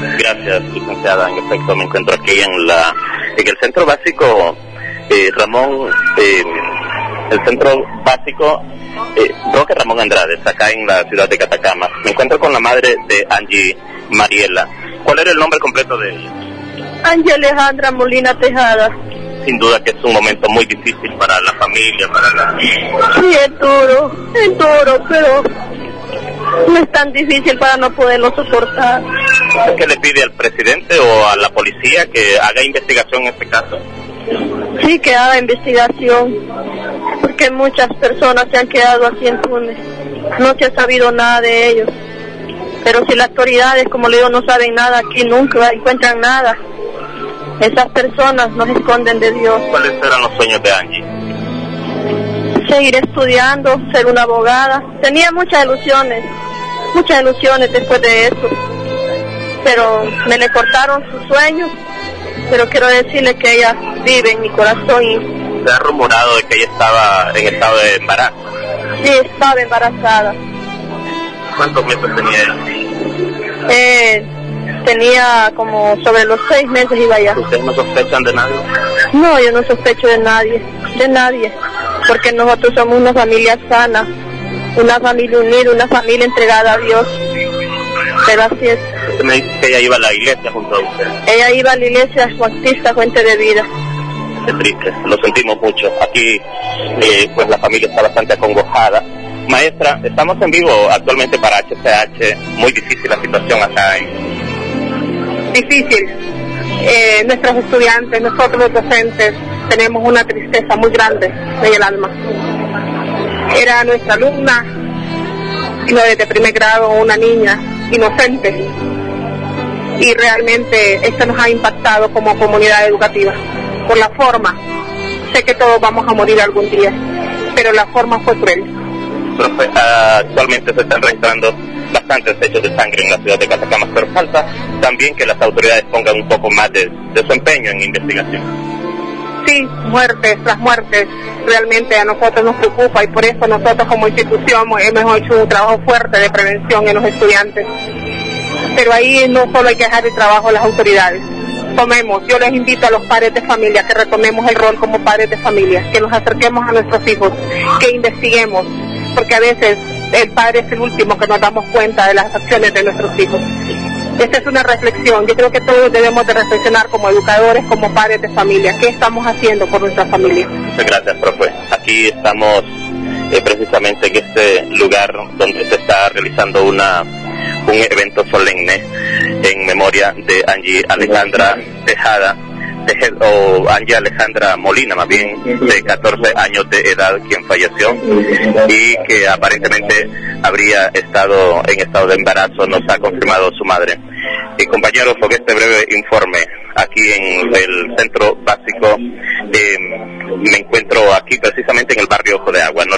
Gracias, licenciada. En efecto, me encuentro aquí en el centro básico Ramón, el centro básico Roque Ramón Andrade, acá en la ciudad de Catacama. Me encuentro con la madre de Angie Mariela. ¿Cuál era el nombre completo de ella? Angie Alejandra Molina Tejada. Sin duda que es un momento muy difícil para la familia, para la... Sí, es duro, pero no es tan difícil para no poderlo soportar. ¿Qué le pide al presidente o a la policía que haga investigación en este caso? Sí, que haga investigación, porque muchas personas se han quedado así impunes. No se ha sabido nada de ellos. Pero si las autoridades, como le digo, no saben nada, aquí nunca encuentran nada. Esas personas nos esconden de Dios. ¿Cuáles eran los sueños de Angie? Seguir estudiando, ser una abogada. Tenía muchas ilusiones después de eso. Pero me le cortaron sus sueños. Pero quiero decirle que ella vive en mi corazón. ¿Se ha rumorado de que ella estaba en estado de embarazo? Sí, estaba embarazada. ¿Cuántos meses tenía ella? Tenía como sobre los 6 meses iba ya. ¿Ustedes no sospechan de nadie? No, yo no sospecho de nadie, porque nosotros somos una familia sana, una familia unida, una familia entregada a Dios. Pero así es. Usted me dice que ella iba a la iglesia junto a usted. Ella iba a la iglesia Bautista Fuente de Vida. Qué triste, lo sentimos mucho. Aquí, pues la familia está bastante acongojada. Maestra, estamos en vivo actualmente para HCH. Muy difícil la situación acá Difícil. Nuestros estudiantes, nosotros los docentes, tenemos una tristeza muy grande en el alma. Era nuestra alumna, y no desde primer grado, una niña inocente. Y realmente esto nos ha impactado como comunidad educativa. Por la forma, sé que todos vamos a morir algún día, pero la forma fue cruel. Profe, actualmente se están registrando bastantes hechos de sangre en la ciudad de Catacama, pero falta también que las autoridades pongan un poco más de su empeño en investigación. Sí, las muertes realmente a nosotros nos preocupa, y por eso nosotros como institución hemos hecho un trabajo fuerte de prevención en los estudiantes. Pero ahí no solo hay que dejar el trabajo a las autoridades. Yo les invito a los padres de familia que retomemos el rol como padres de familia, que nos acerquemos a nuestros hijos, que investiguemos, porque a veces el padre es el último que nos damos cuenta de las acciones de nuestros hijos. Esta es una reflexión. Yo creo que todos debemos de reflexionar como educadores, como padres de familia. ¿Qué estamos haciendo por nuestra familia? Muchas gracias, profe. Aquí estamos precisamente en este lugar donde se está realizando un evento solemne en memoria de Angie Alejandra Tejada, o Angie Alejandra Molina, más bien, de 14 años de edad, quien falleció y que aparentemente habría estado en estado de embarazo, nos ha confirmado su madre. Compañeros, con este breve informe aquí en el centro básico, me encuentro aquí precisamente en el barrio Ojo de Agua.